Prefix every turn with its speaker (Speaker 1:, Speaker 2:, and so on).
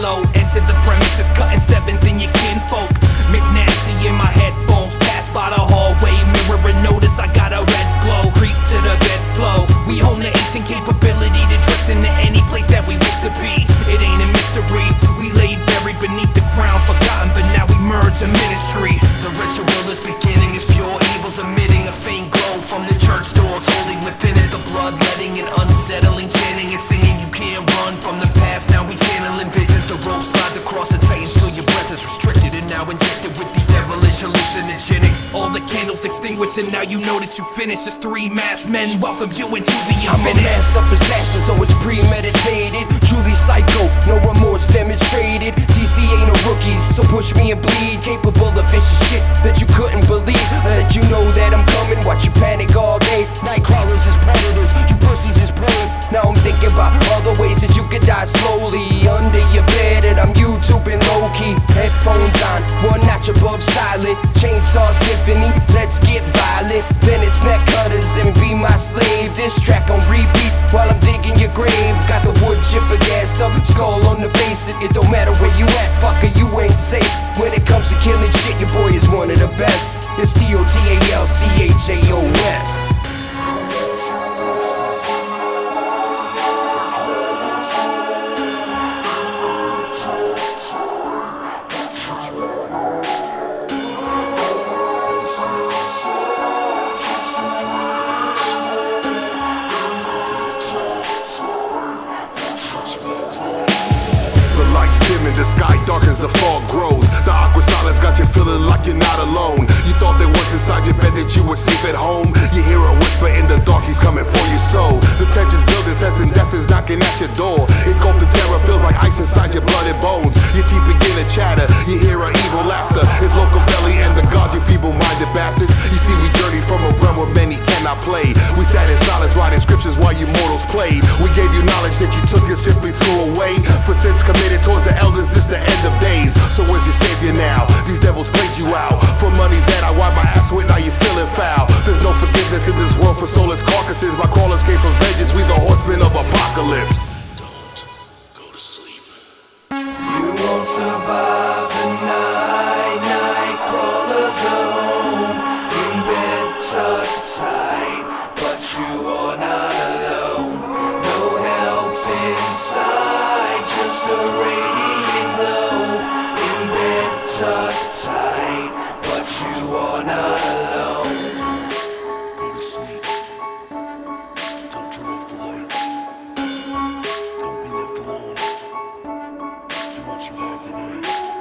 Speaker 1: low. Enter the premises, cutting sevens in your kinfolk. McNasty in my headphones, pass by the hallway, mirror and notice I got a red glow. Creep to the bed slow. We hone the ancient capability to drift into any place that we wish to be. It ain't a mystery. We laid buried beneath the ground, forgotten, but now we merge in ministry. The ritual is beginning, as pure evils emitting a faint glow from the church doors, holding within it the blood, letting an unsettling chanting and singing. You can't run from the past. Now we channeling visions. The rope slides across the tight until your breath is restricted and now injected with these devilish hallucinogenics. All the candles extinguished and now you know that you finished. As three masked men welcome you into the infinite.
Speaker 2: I'm a masked up assassin, so it's premeditated. Truly psycho, no remorse demonstrated. TC ain't a rookie, so push me and bleed. Capable of vicious shit that you couldn't believe. I let you know that I'm coming, watch you panic all day. Night crawlers is predators, you pussies is prey. Now I'm thinking about all the ways that you could die slowly. Under your bed and I'm YouTubing low-key. Headphones on, one notch above silent. Chainsaw symphony, let's get violent. Then it's neck cutters and be my slave. This track on repeat while I'm digging your grave. Got the wood chipper gassed up, skull on the face. It don't matter where you at, fucker, you ain't safe. When it comes to killing shit, your boy is one of the best. It's TOTALCHAOS.
Speaker 3: The sky darkens, the fog grows. The awkward silence got you feeling like you're not alone. You thought that once inside your bed that you were safe at home. You hear a whisper in the dark, he's coming for your soul. The tension's building, sensing death is knocking at your door. Engulfed in terror, feels like ice inside your blood and bones. Your teeth begin to chatter, you hear an evil laughter. It's Locovelli and the god, you feeble-minded bastards. You see, we journey from a realm where many cannot play. We sat in silence, writing scriptures while you mortals played. We gave you knowledge that you took and simply threw away. For sins committed towards the elders, it's the end of days. So where's your savior now? These devils played you out. For money that I wipe my ass with, now you feeling foul. There's no forgiveness in this world for soulless carcasses. My crawlers came from vengeance, we the horsemen of apocalypse.
Speaker 4: Don't go to sleep.
Speaker 1: You won't survive the night. Night crawlers are home, in bed tucked tight, but you are not alone. No help inside, just a radiant glow. In bed tucked tight, but you are not alone.
Speaker 4: Go to sleep. Don't turn off the lights. Don't be left alone. You won't survive the night.